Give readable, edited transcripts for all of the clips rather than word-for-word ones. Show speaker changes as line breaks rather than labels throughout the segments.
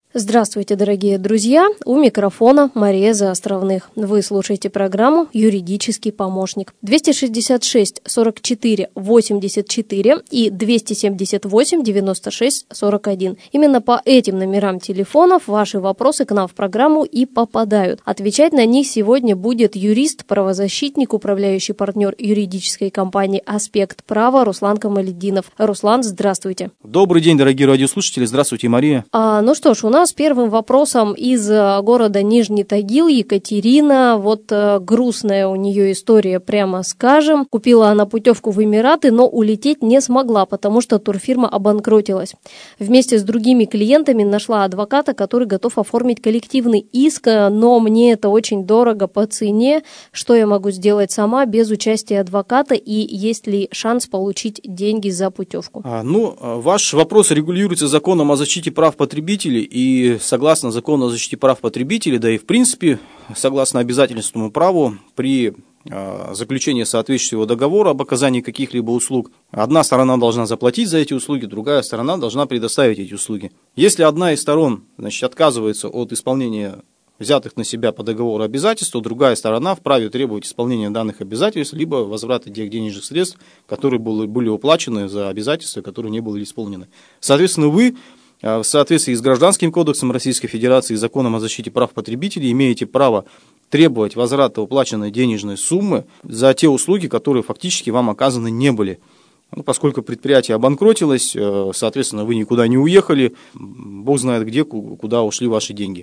Здравствуйте, дорогие друзья! У микрофона Мария Заостровных. Вы слушаете программу «Юридический помощник». 266 44 84 и 278 96 41. Именно по этим номерам телефонов ваши вопросы к нам в программу и попадают. Отвечать на них сегодня будет юрист, правозащитник, управляющий партнер юридической компании «Аспект права» Руслан Камалетдинов. Руслан, здравствуйте!
Добрый день, дорогие радиослушатели. Здравствуйте, Мария.
Ну что ж, у нас первым вопросом из города Нижний Тагил Екатерина. Вот грустная у нее история, прямо скажем. Купила она путевку в Эмираты, но улететь не смогла, потому что турфирма обанкротилась. Вместе с другими клиентами нашла адвоката, который готов оформить коллективный иск, но мне это очень дорого по цене. Что я могу сделать сама без участия адвоката, и есть ли шанс получить деньги за путевку?
Ваш вопрос регулируется законом о защите прав потребителей, и согласно закону о защите прав потребителей, да и в принципе, согласно обязательственному праву, при заключении соответствующего договора об оказании каких-либо услуг, одна сторона должна заплатить за эти услуги, другая сторона должна предоставить эти услуги. Если одна из сторон, отказывается от исполнения взятых на себя по договору обязательств, то другая сторона вправе требовать исполнения данных обязательств, либо возврата тех денежных средств, которые были уплачены за обязательства, которые не были исполнены. Соответственно, вы в соответствии с Гражданским кодексом Российской Федерации и законом о защите прав потребителей имеете право требовать возврата уплаченной денежной суммы за те услуги, которые фактически вам оказаны не были. Поскольку предприятие обанкротилось, соответственно, вы никуда не уехали, бог знает где, куда ушли ваши деньги.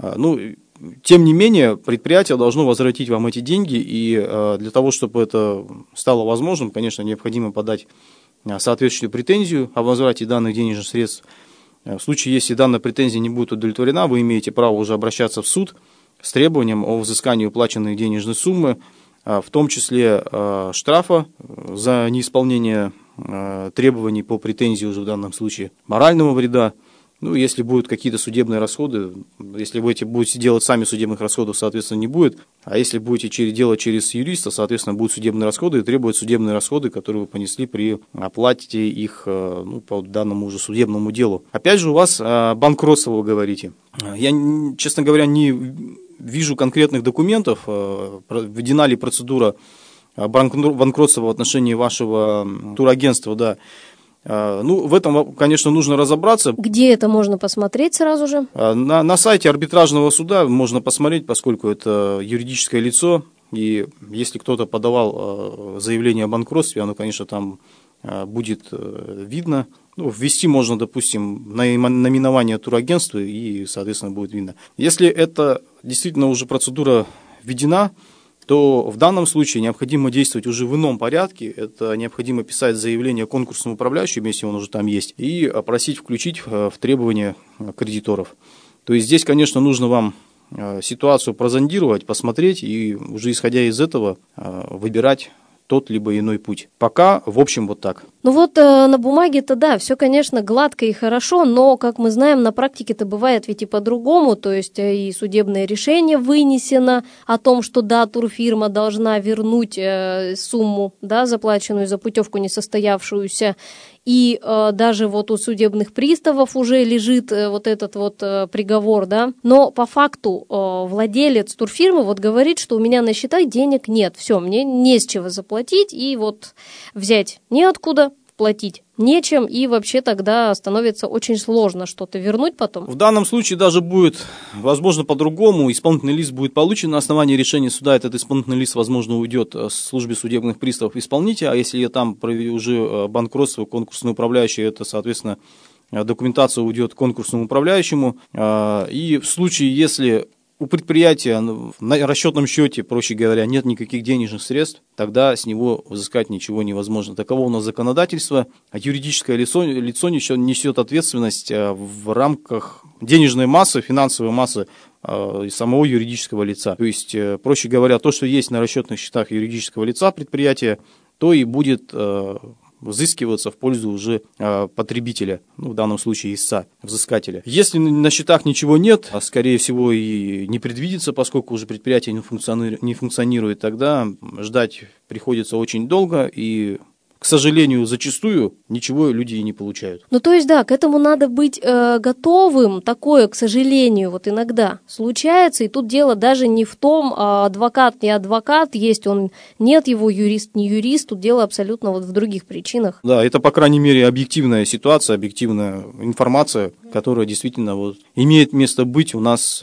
Тем не менее, предприятие должно возвратить вам эти деньги, и для того, чтобы это стало возможным, конечно, необходимо подать соответствующую претензию о возврате данных денежных средств. В случае, если данная претензия не будет удовлетворена, вы имеете право уже обращаться в суд с требованием о взыскании уплаченной денежной суммы, в том числе штрафа за неисполнение требований по претензии уже в данном случае, морального вреда. Если будут какие-то судебные расходы, если вы будете делать сами, судебных расходов, соответственно, не будет. А если будете делать через юриста, соответственно, будут судебные расходы и требуют судебные расходы, которые вы понесли при оплате их по данному уже судебному делу. Опять же, у вас банкротство, вы говорите. Я, честно говоря, не вижу конкретных документов, введена ли процедура банкротства в отношении вашего турагентства, да. В этом, конечно, нужно разобраться.
Где это можно посмотреть сразу же?
На сайте арбитражного суда можно посмотреть, поскольку это юридическое лицо, и если кто-то подавал заявление о банкротстве, оно, конечно, там будет видно. Ввести можно, допустим, наименование турагентства, и, соответственно, будет видно. Если это действительно уже процедура введена, то в данном случае необходимо действовать уже в ином порядке. Это необходимо писать заявление конкурсному управляющему, если он уже там есть, и просить включить в требования кредиторов. То есть здесь, конечно, нужно вам ситуацию прозондировать, посмотреть и уже исходя из этого выбирать тот либо иной путь. Пока, в общем, вот так.
На бумаге-то да, все, конечно, гладко и хорошо, но, как мы знаем, на практике-то бывает ведь и по-другому, то есть и судебное решение вынесено о том, что да, турфирма должна вернуть сумму, да, заплаченную за путевку несостоявшуюся, и даже у судебных приставов уже лежит этот приговор, да, но по факту владелец турфирмы говорит, что у меня на счетах денег нет, все, мне не с чего заплатить, и взять неоткуда, платить нечем, и вообще тогда становится очень сложно что-то вернуть потом.
В данном случае даже будет, возможно, по-другому. Исполнительный лист будет получен на основании решения суда. Этот исполнительный лист, возможно, уйдет в службе судебных приставов исполнителя, а если там уже банкротство, конкурсный управляющий, это, соответственно, документация уйдет конкурсному управляющему. И в случае, если у предприятия на расчетном счете, проще говоря, нет никаких денежных средств, тогда с него взыскать ничего невозможно. Таково у нас законодательство. Юридическое лицо несет ответственность в рамках денежной массы, финансовой массы самого юридического лица. То есть, проще говоря, то, что есть на расчетных счетах юридического лица предприятия, то и будет взыскиваться в пользу уже потребителя, в данном случае истца, взыскателя. Если на счетах ничего нет, а скорее всего и не предвидится, поскольку уже предприятие не функционирует, тогда ждать приходится очень долго, и к сожалению, зачастую ничего люди и не получают.
Ну, то есть, да, к этому надо быть готовым. Такое, к сожалению, вот иногда случается. И тут дело даже не в том, адвокат, не адвокат, есть он, нет его, юрист, не юрист. Тут дело абсолютно вот в других причинах.
Да, это, по крайней мере, объективная ситуация, объективная информация, которая действительно вот имеет место быть у нас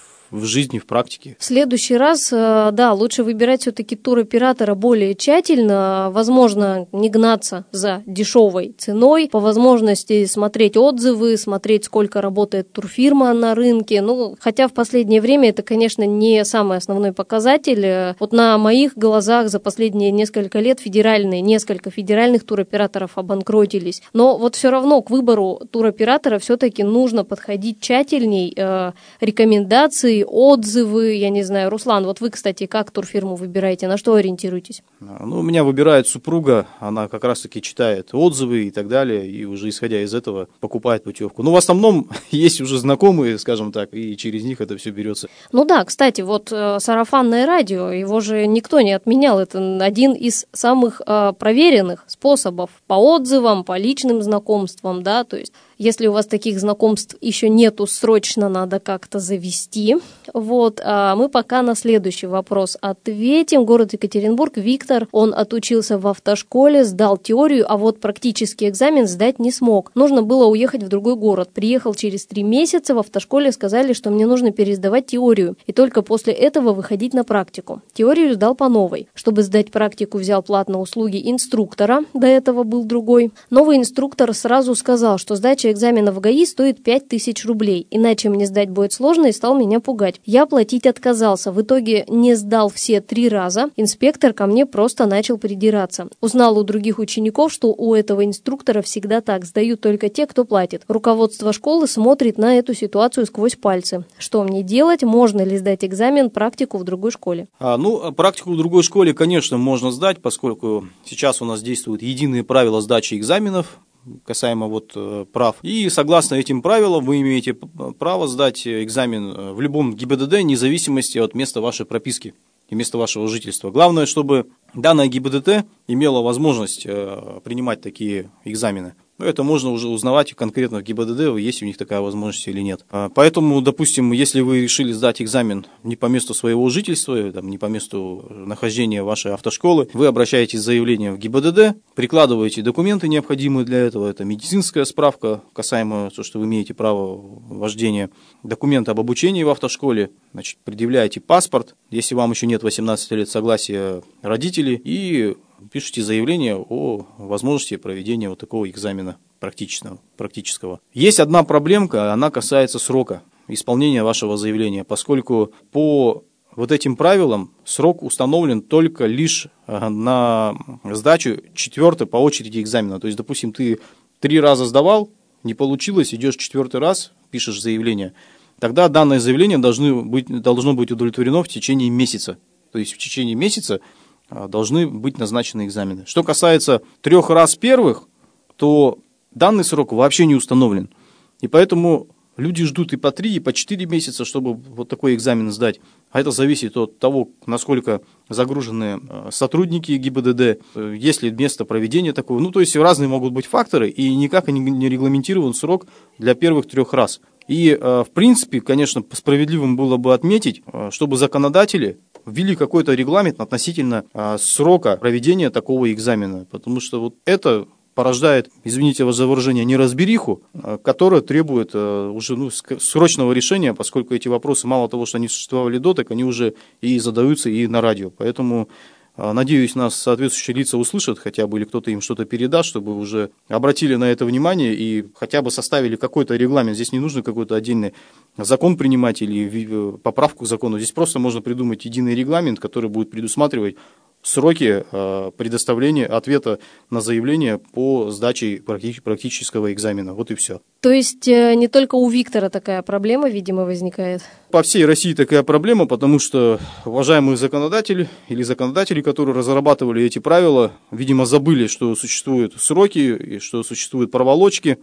в жизни, в практике.
В следующий раз, да, лучше выбирать все-таки туроператора более тщательно, возможно, не гнаться за дешевой ценой, по возможности смотреть отзывы, смотреть, сколько работает турфирма на рынке. Ну, хотя в последнее время это, конечно, не самый основной показатель. Вот на моих глазах за последние несколько лет несколько федеральных туроператоров обанкротились. Но вот все равно к выбору туроператора все-таки нужно подходить тщательней, рекомендации, отзывы, я не знаю. Руслан, вот вы, кстати, как турфирму выбираете, на что ориентируетесь?
Ну, меня выбирает супруга, она как раз-таки читает отзывы и так далее, и уже исходя из этого покупает путевку. Ну, в основном есть уже знакомые, скажем так, и через них это все берется.
Ну да, кстати, вот сарафанное радио, его же никто не отменял, это один из самых проверенных способов по отзывам, по личным знакомствам, да, то есть если у вас таких знакомств еще нету, срочно надо как-то завести. Вот, а мы пока на следующий вопрос ответим. Город Екатеринбург, Виктор, он отучился в автошколе, сдал теорию, а вот практический экзамен сдать не смог. Нужно было уехать в другой город. Приехал через 3 месяца, в автошколе сказали, что мне нужно пересдавать теорию, и только после этого выходить на практику. Теорию сдал по новой. Чтобы сдать практику, взял платные услуги инструктора, до этого был другой. Новый инструктор сразу сказал, что сдача экзамена в ГАИ стоит 5000 рублей, иначе мне сдать будет сложно, и стал меня пугать. Я платить отказался, в итоге не сдал все 3 раза, инспектор ко мне просто начал придираться. Узнал у других учеников, что у этого инструктора всегда так, сдают только те, кто платит. Руководство школы смотрит на эту ситуацию сквозь пальцы. Что мне делать? Можно ли сдать экзамен, практику в другой школе?
Практику в другой школе, конечно, можно сдать, поскольку сейчас у нас действуют единые правила сдачи экзаменов касаемо прав. И согласно этим правилам вы имеете право сдать экзамен в любом ГИБДД, вне зависимости от места вашей прописки и места вашего жительства. Главное, чтобы данное ГИБДД имело возможность принимать такие экзамены. Это можно уже узнавать конкретно в ГИБДД, есть у них такая возможность или нет. Поэтому, допустим, если вы решили сдать экзамен не по месту своего жительства, не по месту нахождения вашей автошколы, вы обращаетесь с заявлением в ГИБДД, прикладываете документы, необходимые для этого. Это медицинская справка, касаемо того, что вы имеете право вождения, документ об обучении в автошколе, предъявляете паспорт, если вам еще нет 18 лет, согласия родителей, и пишите заявление о возможности проведения такого экзамена практического. Есть одна проблемка, она касается срока исполнения вашего заявления, поскольку по этим правилам срок установлен только лишь на сдачу 4-й по очереди экзамена. То есть, допустим, ты 3 раза сдавал, не получилось, идешь 4-й раз, пишешь заявление, тогда данное заявление должно быть удовлетворено в течение месяца. То есть в течение месяца должны быть назначены экзамены. Что касается 3 раз первых, то данный срок вообще не установлен. И поэтому люди ждут и по 3, и по 4 месяца, чтобы такой экзамен сдать. А это зависит от того, насколько загружены сотрудники ГИБДД, есть ли место проведения такого. То есть разные могут быть факторы, и никак не регламентирован срок для первых 3 раз. И, в принципе, конечно, справедливым было бы отметить, чтобы законодатели ввели какой-то регламент относительно срока проведения такого экзамена, потому что это порождает, извините за выражение, неразбериху, которая требует уже срочного решения, поскольку эти вопросы, мало того, что они существовали до, так они уже и задаются и на радио. Поэтому, надеюсь, нас соответствующие лица услышат хотя бы, или кто-то им что-то передаст, чтобы уже обратили на это внимание и хотя бы составили какой-то регламент. Здесь не нужно какой-то отдельный закон принимать или поправку к закону. Здесь просто можно придумать единый регламент, который будет предусматривать сроки предоставления ответа на заявление по сдаче практического экзамена. Вот и все.
То есть не только у Виктора такая проблема, видимо, возникает?
По всей России такая проблема, потому что уважаемые законодатели, которые разрабатывали эти правила, видимо, забыли, что существуют сроки и что существуют проволочки,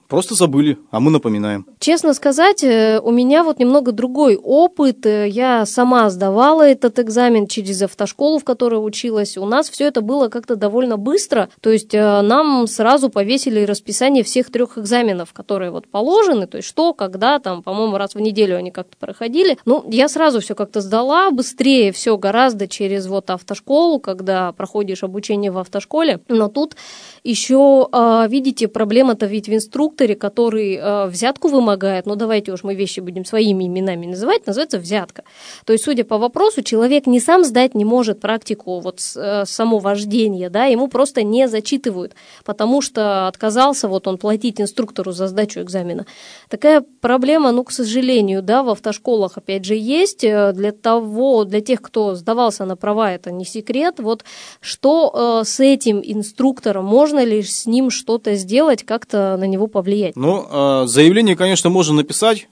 просто забыли, а мы напоминаем.
Честно сказать, у меня вот немного другой опыт. Я сама сдавала этот экзамен через автошколу, в которой училась. У нас все это было как-то довольно быстро. То есть нам сразу повесили расписание всех 3 экзаменов, которые вот положены. То есть что, когда, там, по-моему, раз в неделю они как-то проходили. Ну, я сразу все как-то сдала, быстрее все гораздо через вот автошколу, когда проходишь обучение в автошколе. Но тут еще, видите, проблема-то ведь в инструкторе, который взятку вымогает, ну давайте уж мы вещи будем своими именами называть, называется взятка. То есть, судя по вопросу, человек не сам сдать не может практику вот само вождение, да, ему просто не зачитывают, потому что отказался вот он платить инструктору за сдачу экзамена. Такая проблема, ну, к сожалению, да, в автошколах опять же есть. Для тех, кто сдавался на права, это не секрет. Вот что с этим инструктором, можно ли с ним что-то сделать, как-то на него повлиять?
Ну, заявление, конечно, можно написать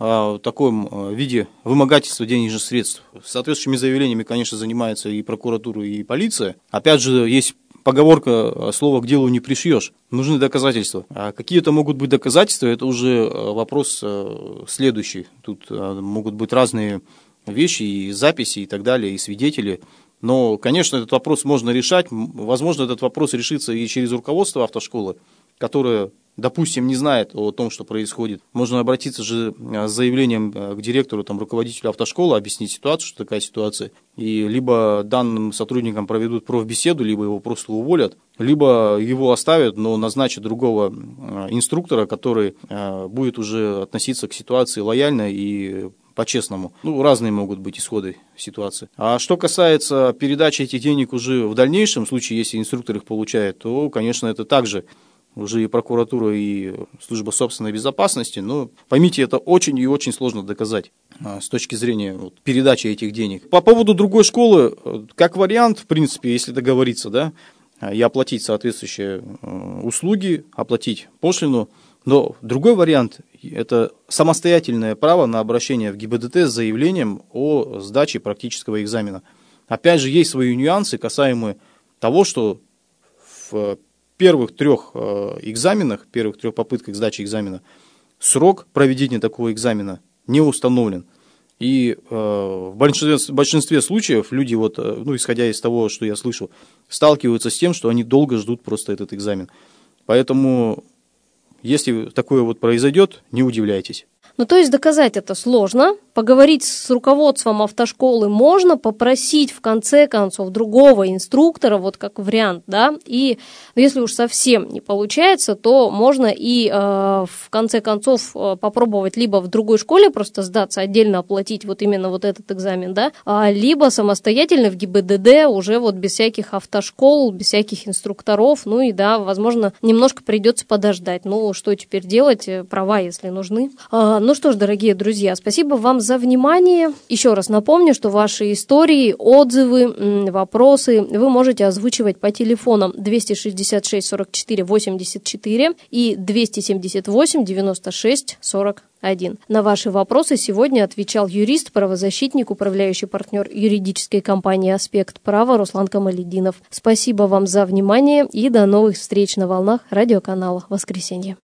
в таком виде вымогательства денежных средств. Соответствующими заявлениями, конечно, занимается и прокуратура, и полиция. Опять же, есть поговорка «слово к делу не пришьешь». Нужны доказательства. А какие это могут быть доказательства, это уже вопрос следующий. Тут могут быть разные вещи, и записи, и так далее, и свидетели. Но, конечно, этот вопрос можно решать. Возможно, этот вопрос решится и через руководство автошколы, которое, допустим, не знает о том, что происходит. Можно обратиться же с заявлением к директору, там, руководителю автошколы, объяснить ситуацию, что такая ситуация. И либо данным сотрудникам проведут профбеседу, либо его просто уволят, либо его оставят, но назначат другого инструктора, который будет уже относиться к ситуации лояльно и по-честному. Ну, разные могут быть исходы ситуации. А что касается передачи этих денег уже в дальнейшем, в случае, если инструктор их получает, то, конечно, это также уже и прокуратура, и служба собственной безопасности. Но поймите, это очень и очень сложно доказать с точки зрения передачи этих денег. По поводу другой школы, как вариант, в принципе, если договориться, да, и оплатить соответствующие услуги, оплатить пошлину. Но другой вариант – это самостоятельное право на обращение в ГИБДД с заявлением о сдаче практического экзамена. Опять же, есть свои нюансы, касаемые того, что в первых 3 экзаменах, первых 3 попытках сдачи экзамена срок проведения такого экзамена не установлен. И в большинстве случаев люди, исходя из того, что я слышал, сталкиваются с тем, что они долго ждут просто этот экзамен. Поэтому, если такое произойдет, не удивляйтесь.
Ну, то есть доказать это сложно, поговорить с руководством автошколы можно, попросить в конце концов другого инструктора, вот как вариант, да, и если уж совсем не получается, то можно и в конце концов попробовать либо в другой школе просто сдаться, отдельно оплатить вот именно вот этот экзамен, да, либо самостоятельно в ГИБДД уже вот без всяких автошкол, без всяких инструкторов, ну и да, возможно, немножко придется подождать. Ну, что теперь делать, права, если нужны. Ну что ж, дорогие друзья, спасибо вам за внимание. Еще раз напомню, что ваши истории, отзывы, вопросы вы можете озвучивать по телефонам 266 44 84 и 278 96 41. На ваши вопросы сегодня отвечал юрист, правозащитник, управляющий партнер юридической компании «Аспект права» Руслан Камалетдинов. Спасибо вам за внимание и до новых встреч на волнах радиоканала «Воскресенье».